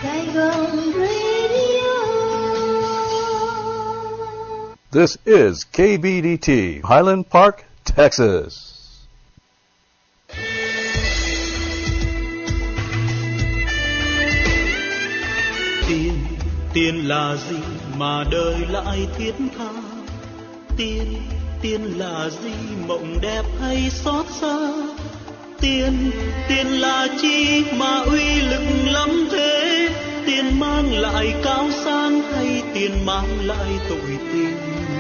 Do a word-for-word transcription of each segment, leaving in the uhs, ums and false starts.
Saigon Radio. This is K B D T, Highland Park, Texas. Tiền, tiền là gì mà đời lại thiết tha? Tiền, tiền là gì mộng đẹp hay xót xa? Tiền, tiền là chi mà uy lực lắm thế? Tiền mang lại cao sang hay tiền mang lại tội tình?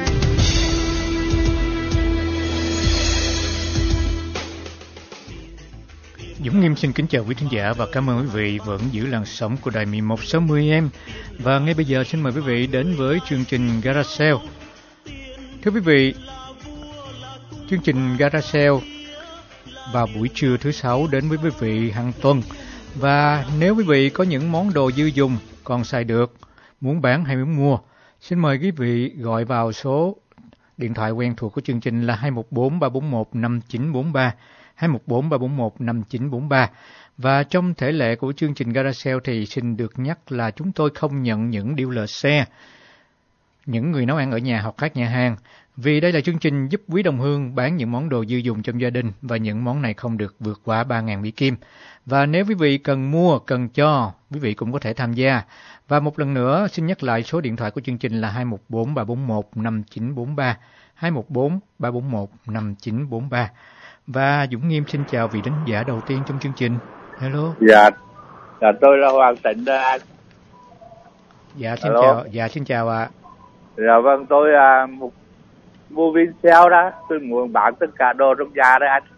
Dũng Nghiêm xin kính chào quý khán giả và cảm ơn quý vị vẫn giữ làn sóng của đài mười một sáu mươi em. Và ngay bây giờ xin mời quý vị đến với chương trình Garage. Thưa quý vị, chương trình Garage vào buổi trưa thứ sáu đến với quý vị hàng tuần. Và nếu quý vị có những món đồ dư dùng còn xài được, muốn bán hay muốn mua, xin mời quý vị gọi vào số điện thoại quen thuộc của chương trình là hai một bốn ba bốn một năm chín bốn ba, hai một bốn ba bốn một năm chín bốn ba. Và trong thể lệ của chương trình Garage Sale thì xin được nhắc là chúng tôi không nhận những dealer xe, những người nấu ăn ở nhà hoặc các nhà hàng, vì đây là chương trình giúp quý đồng hương bán những món đồ dư dùng trong gia đình và những món này không được vượt quá ba nghìn Mỹ Kim. Và nếu quý vị cần mua, cần cho, quý vị cũng có thể tham gia. Và một lần nữa xin nhắc lại số điện thoại của chương trình là hai một bốn ba bốn một năm chín bốn ba, hai một bốn ba bốn một năm chín bốn ba. Và Dũng Nghiêm xin chào vị đánh giả đầu tiên trong chương trình. Hello. Dạ, dạ tôi là Hoàng Tịnh đó anh. Dạ xin Hello. chào, dạ xin chào ạ. À. Dạ vâng, tôi là một mua viên sale đó, tôi muốn bán tất cả đồ trong nhà đấy anh.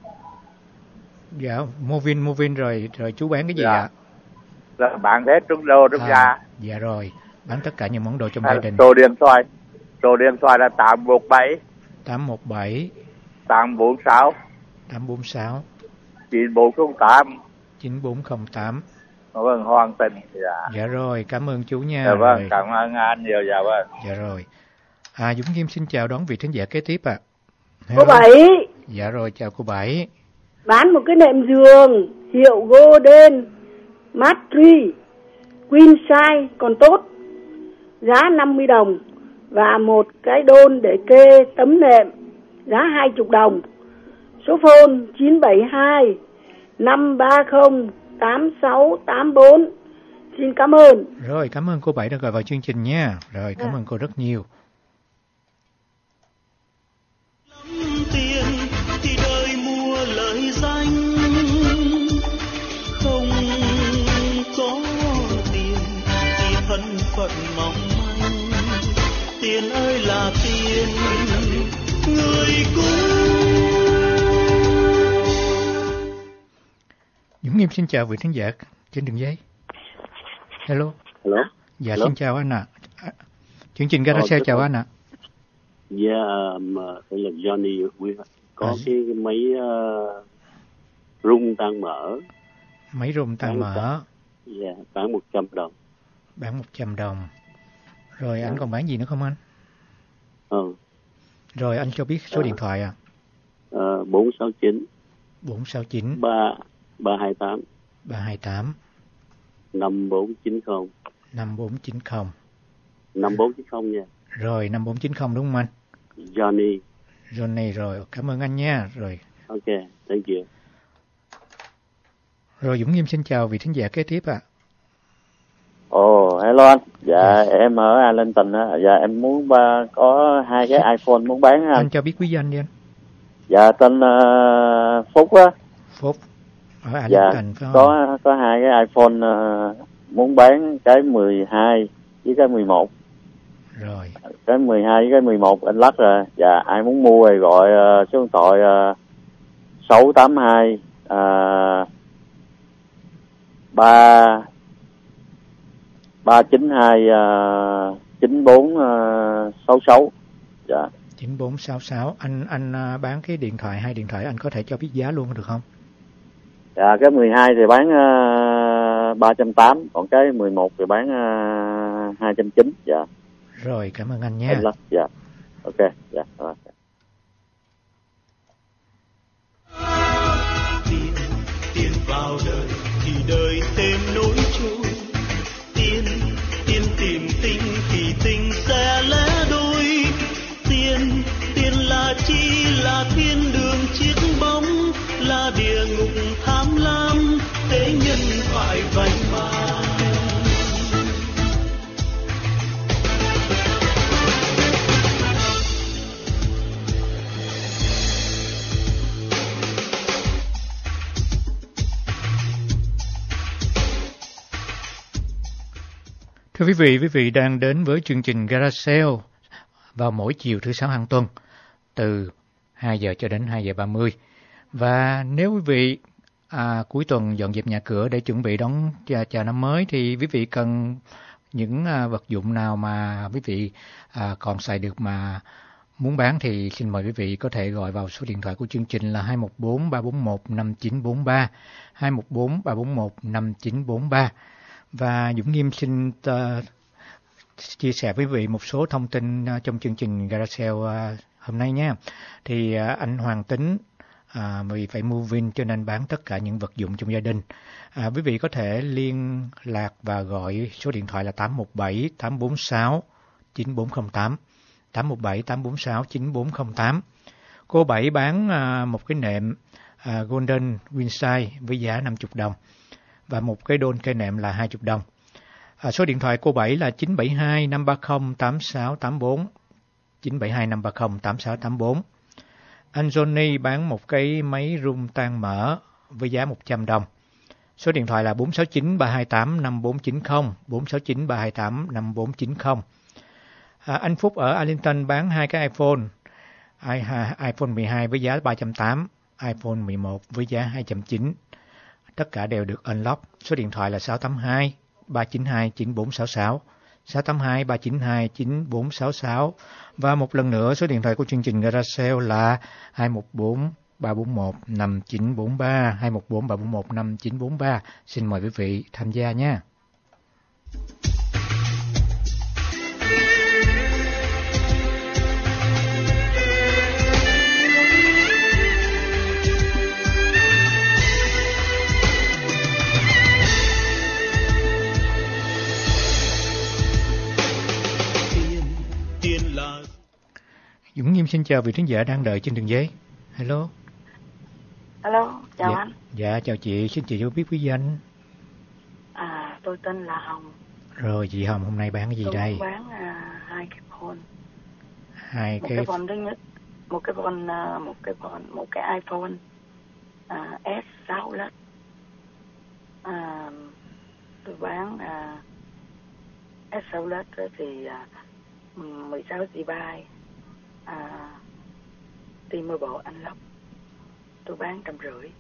Dạ, mua viên mua viên rồi rồi chú bán cái gì dạ. ạ? Là bán hết trong đồ trong à, nhà. Dạ rồi, bán tất cả những món đồ trong à, gia đình. Số điện thoại, số điện thoại là tám một bảy tám một bảy tám bốn sáu tám bốn sáu chín bốn không tám chín bốn không tám. Vâng, Hoàng Tịnh. Dạ. Dạ rồi, cảm ơn chú nha. Dạ vâng, rồi. cảm ơn anh nhiều. Dạ vâng. Dạ rồi. À, Dũng Nghiêm xin chào đón vị thính giả kế tiếp ạ. À. Cô Bảy. Dạ rồi, chào cô Bảy. Bán một cái nệm giường hiệu Golden Mattress Queen size còn tốt, giá năm mươi đồng, và một cái đôn để kê tấm nệm giá hai mươi đồng. Số phone chín bảy hai năm ba không tám sáu tám bốn. Xin cảm ơn. Rồi, cảm ơn cô Bảy đã gọi vào chương trình nha. Rồi, cảm à. ơn cô rất nhiều. Tiền thì đời mua lợi danh, không có tiền thì thân phận mong manh. Tiền ơi là tiền, người cũng. Dũng Nghiêm xin chào vị khán giả trên đường dây. Hello. Hello. Dạ Hello. xin chào anh ạ. À. Chương trình Garage oh, chào anh ạ. Dạ, um, tôi là Johnny. Có à. cái máy uh, rung tan mở. Máy rung tan mở. Dạ, yeah, bán một trăm đồng. Bán một trăm đồng. Rồi anh còn bán gì nữa không anh? Ừ. Rồi anh cho biết số à. điện thoại à? Uh, bốn sáu chín bốn sáu chín ba ba hai tám ba hai tám năm bốn chín không năm bốn chín không năm bốn chín không nha. Rồi năm bốn chín không đúng không anh? Johnny. Johnny rồi, cảm ơn anh nha. Rồi. Ok, thank you. Rồi Dũng Nghiêm xin chào vị thính giả kế tiếp ạ. À. Ồ, oh, hello anh. Dạ, yes. Em ở Arlington á. Dạ, em muốn ba, có hai cái iPhone muốn bán anh. Anh cho biết quý danh đi anh. Dạ, tên uh, Phúc á. Phúc. Ở Arlington dạ, phải không? có có hai cái iPhone uh, muốn bán, cái mười hai với cái mười một. Rồi. Cái mười hai với cái mười một anh lắc rồi. Dạ, ai muốn mua thì gọi uh, số điện thoại uh, sáu tám hai ba ba chín hai chín bốn sáu sáu. Dạ. chín bốn sáu sáu. Anh anh uh, bán cái điện thoại, hai điện thoại anh có thể cho biết giá luôn được không? Dạ, cái mười hai thì bán uh, ba trăm tám mươi, còn cái mười một thì bán uh, hai trăm chín mươi. Dạ. Rồi, cảm ơn anh nha. Dạ. Ok, dạ. Rồi. Tiền, tiền vào đời thì đời thêm nỗi trôi, Thưa quý vị, quý vị đang đến với chương trình Garage Sale vào mỗi chiều thứ sáu hàng tuần từ hai giờ cho đến hai giờ ba mươi. Và nếu quý vị à, cuối tuần dọn dẹp nhà cửa để chuẩn bị đón chào năm mới thì quý vị cần những à, vật dụng nào mà quý vị à, còn xài được mà muốn bán thì xin mời quý vị có thể gọi vào số điện thoại của chương trình là hai một bốn ba bốn một năm chín bốn ba, hai một bốn ba bốn một năm chín bốn ba. Và Dũng Nghiêm xin uh, chia sẻ với quý vị một số thông tin uh, trong chương trình Garage Sale uh, hôm nay nhé. Thì uh, anh Hoàng Tính uh, vì phải move in cho nên bán tất cả những vật dụng trong gia đình. Uh, quý vị có thể liên lạc và gọi số điện thoại là tám một bảy tám bốn sáu chín bốn không tám, tám một bảy tám bốn sáu chín bốn không tám. Cô Bảy bán uh, một cái nệm uh, Golden Windside với giá năm mươi đồng. Và một cái đôn cây nệm là hai mươi đồng. À, số điện thoại cô Bảy là chín bảy hai năm ba không tám sáu tám bốn, chín bảy hai năm ba không tám sáu tám bốn. Anh Johnny bán một cái máy rung tan mỡ với giá một trăm đồng. Số điện thoại là bốn sáu chín ba hai tám năm bốn chín không, bốn sáu chín ba hai tám năm bốn chín không. À, anh Phúc ở Arlington bán hai cái iPhone, I, iPhone mười hai với giá ba trăm tám mươi, iPhone mười một với giá hai trăm chín mươi. Tất cả đều được unlock. Số điện thoại là sáu tám hai ba chín hai chín bốn sáu sáu, sáu tám hai ba chín hai chín bốn sáu sáu. Và một lần nữa số điện thoại của chương trình Garage Sale là hai một bốn ba bốn một năm chín bốn ba, hai một bốn ba bốn một năm chín bốn ba. Xin mời quý vị tham gia nhé. Dũng Nghiêm xin chào vị khán giả đang đợi trên đường dây. Hello. Hello, chào dạ, anh. Dạ, chào chị. Xin chị cho biết quý danh. À, tôi tên là Hồng. Rồi, chị Hồng hôm nay bán cái gì tôi đây? Tôi bán à, hai cái phone. Hai một cái... cái phone thứ nhất, một cái phone, uh, một cái phone, một cái iPhone uh, S sáu Plus. À, tôi bán uh, S sáu Plus thì uh, mười sáu gi ga bai. À, T-Mobile Unlock tôi bán trăm rưỡi.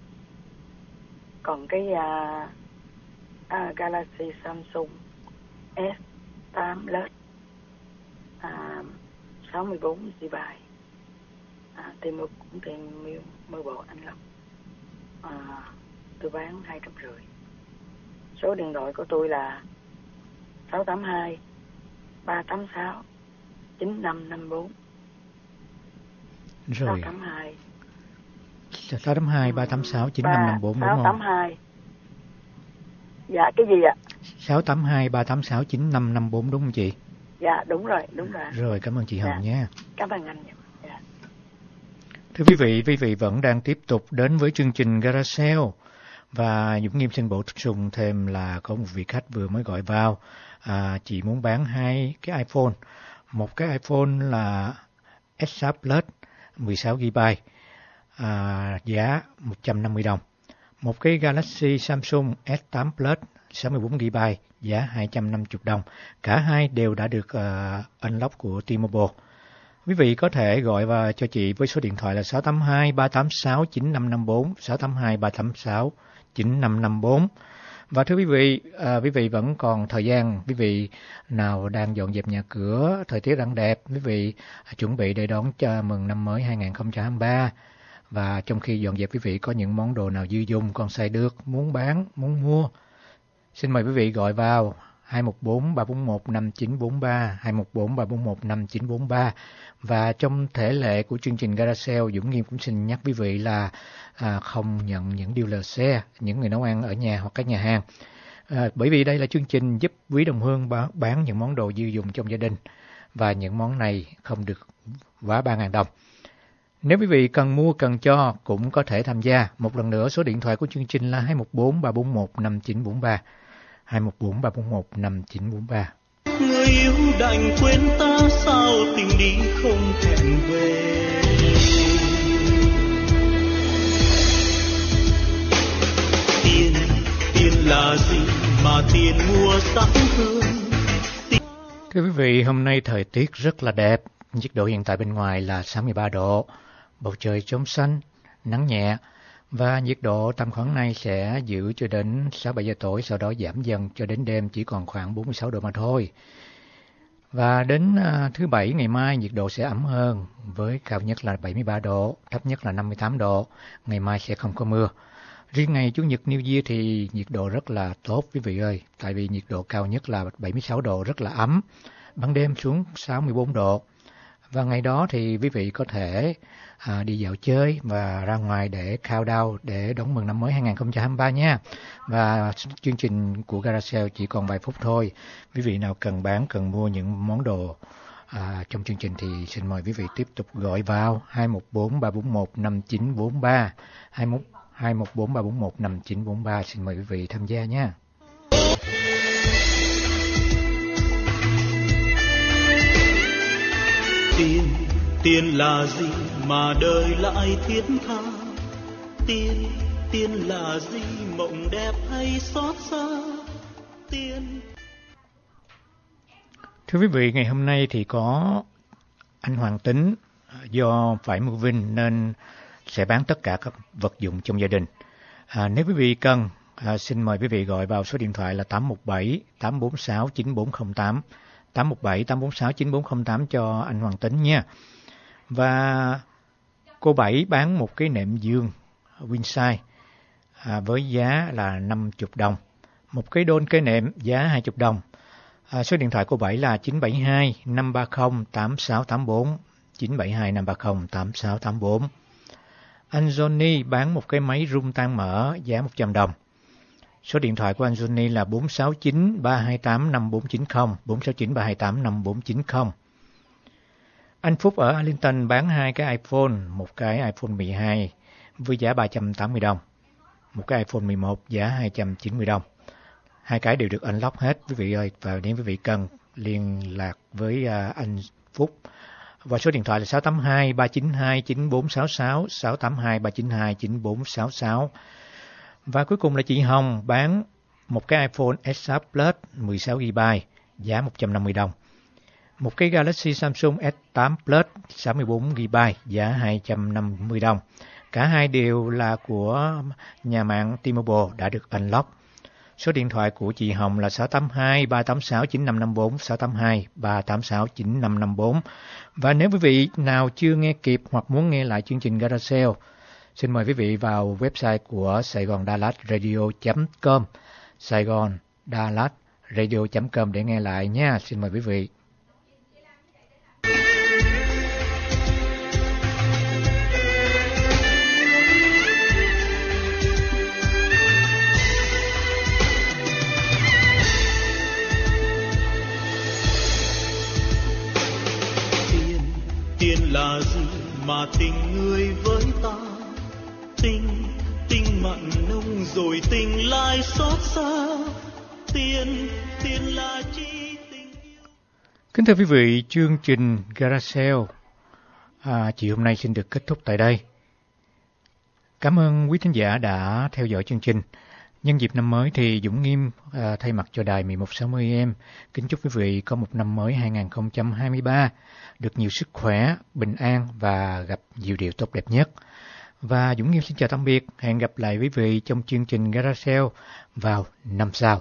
Còn cái à, à, Galaxy Samsung S tám Plus à, sáu mươi bốn gi ga bai, à, T-Mobile cũng T-Mobile Unlock, à, tôi bán hai trăm rưỡi. Số điện thoại của tôi là sáu tám hai ba tám sáu chín năm năm bốn. Rồi. sáu tám hai sáu tám hai ba tám sáu chín năm năm bốn đúng không? sáu tám hai. Dạ cái gì ạ? sáu tám hai ba tám sáu chín năm năm bốn đúng không chị? Dạ đúng rồi, đúng rồi. Rồi, cảm ơn chị Hồng dạ. nhé. Cảm ơn anh. Dạ. Thưa quý vị, quý vị vẫn đang tiếp tục đến với chương trình Garage Sale. Và Dũng Nghiêm xin bổ sung thêm là có một vị khách vừa mới gọi vào. À, chị muốn bán hai cái iPhone. Một cái iPhone là S sáu Plus mười sáu gi ga bai, à, giá một trăm năm mươi đồng. Một cái Galaxy Samsung S tám Plus sáu mươi bốn gi ga bai, giá hai trăm năm mươi đồng. Cả hai đều đã được uh, unlock của T-Mobile. Quý vị có thể gọi vào cho chị với số điện thoại là sáu tám hai ba tám sáu chín năm năm bốn, sáu tám hai ba tám sáu chín năm năm bốn. Và thưa quý vị, à, quý vị vẫn còn thời gian, quý vị nào đang dọn dẹp nhà cửa, thời tiết đang đẹp, quý vị chuẩn bị để đón cho mừng năm mới hai không hai ba. Và trong khi dọn dẹp quý vị có những món đồ nào dư dùng còn xài được, muốn bán, muốn mua, xin mời quý vị gọi vào hai một bốn ba bốn một năm chín bốn ba, hai một bốn ba bốn một năm chín bốn ba. Và trong thể lệ của chương trình Garage Sale, Dũng Nghiêm cũng xin nhắc quý vị là à, không nhận những dealer xe, những người nấu ăn ở nhà hoặc các nhà hàng. À, bởi vì đây là chương trình giúp quý đồng hương bán, bán những món đồ dư dùng trong gia đình. Và những món này không được quá ba nghìn đồng. Nếu quý vị cần mua, cần cho cũng có thể tham gia. Một lần nữa, số điện thoại của chương trình là hai một bốn ba bốn một năm chín bốn ba, hai một bốn ba bốn một năm chín bốn ba. Người yêu đành quên ta, sao tình đi không hẹn về. Tiền, tiền là gì mà tiền mua sắc hương, Thưa quý vị, hôm nay thời tiết rất là đẹp. Nhiệt độ hiện tại bên ngoài là sáu mươi ba độ, bầu trời trong xanh, nắng nhẹ. Và nhiệt độ tầm khoảng này sẽ giữ cho đến sáu bảy giờ tối, sau đó giảm dần cho đến đêm chỉ còn khoảng bốn mươi sáu độ mà thôi. Và đến uh, thứ Bảy ngày mai nhiệt độ sẽ ấm hơn, với cao nhất là bảy mươi ba độ, thấp nhất là năm mươi tám độ. Ngày mai sẽ không có mưa. Riêng ngày Chủ nhật New Year thì nhiệt độ rất là tốt quý vị ơi, tại vì nhiệt độ cao nhất là bảy mươi sáu độ, rất là ấm. Ban đêm xuống sáu mươi bốn độ. Và ngày đó thì quý vị có thể à, đi dạo chơi và ra ngoài để countdown, để đón mừng năm mới hai không hai ba nha. Và chương trình của Garage Sale chỉ còn vài phút thôi. Quý vị nào cần bán, cần mua những món đồ à, trong chương trình thì xin mời quý vị tiếp tục gọi vào hai một bốn ba bốn một năm chín bốn ba, hai một bốn ba bốn một năm chín bốn ba. Xin mời quý vị tham gia nha. Tiền, tiền là gì mà đời lại thiết tha? Tiền, tiền là gì mộng đẹp hay xót xa? Tiền. Thưa quý vị, ngày hôm nay thì có anh Hoàng Tính do phải mua vinh nên sẽ bán tất cả các vật dụng trong gia đình. À, nếu quý vị cần, à, xin mời quý vị gọi vào số điện thoại là tám một bảy tám bốn sáu chín bốn không tám. tám một bảy tám bốn sáu chín bốn không tám cho anh Hoàng Tính nha. Và cô Bảy bán một cái nệm giường Winside à, với giá là năm mươi đồng. Một cái đôn cây nệm giá hai mươi đồng. À, số điện thoại cô Bảy là chín bảy hai năm ba không tám sáu tám bốn, chín bảy hai năm ba không tám sáu tám bốn. Anh Johnny bán một cái máy rung tan mỡ giá một trăm đồng. Số điện thoại của anh Johnny là bốn sáu chín ba hai tám năm bốn chín không, bốn sáu chín ba hai tám năm bốn chín không. Anh Phúc ở Arlington bán hai cái iPhone, một cái iPhone mười hai với giá ba trăm tám mươi đồng, một cái iPhone mười một giá hai trăm chín mươi đồng. Hai cái đều được unlock hết quý vị ơi, và nếu quý vị cần liên lạc với uh, anh Phúc. Và số điện thoại là sáu tám hai ba chín hai chín bốn sáu sáu, sáu tám hai ba chín hai chín bốn sáu sáu. Và cuối cùng là chị Hồng bán một cái iPhone ét sáu Plus mười sáu gi ga bai giá một trăm năm mươi đồng. Một cái Galaxy Samsung ét tám Plus sáu mươi bốn gi ga bai giá hai trăm năm mươi đồng. Cả hai đều là của nhà mạng T-Mobile đã được unlock. Số điện thoại của chị Hồng là sáu tám hai ba tám sáu chín năm năm bốn, sáu tám hai ba tám sáu chín năm năm bốn. Và nếu quý vị nào chưa nghe kịp hoặc muốn nghe lại chương trình Garage Sale, xin mời quý vị vào website của Sài Gòn Đà Lạt Radio chấm com, Sài Gòn Đà Lạt Radio chấm com để nghe lại nha. Xin mời quý vị. Tiền, tiền là gì mà tình người với ta? Tình, tình mặn nồng rồi tình lại xót xa. Tiền, tiền là chi tình yêu. Kính thưa quý vị, chương trình Garage Sale à, chiều hôm nay xin được kết thúc tại đây. Cảm ơn quý thính giả đã theo dõi chương trình. Nhân dịp năm mới thì Dũng Nghiêm à, thay mặt cho đài mười một sáu mươi em kính chúc quý vị có một năm mới hai không hai ba được nhiều sức khỏe, bình an và gặp nhiều điều tốt đẹp nhất. Và Dũng Nghiêm xin chào tạm biệt, hẹn gặp lại quý vị trong chương trình Garage Sale vào năm sau.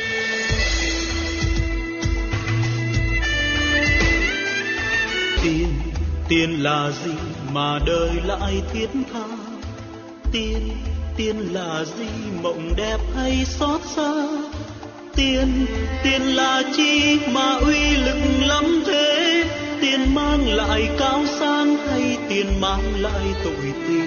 Tiền, tiền là gì mà đời lại thiết tha? Tiền, tiền là gì mộng đẹp hay xót xa? Tiền, tiền là chi mà uy lực lắm thế? Tiền mang lại cao sang hay tiền mang lại tội tình?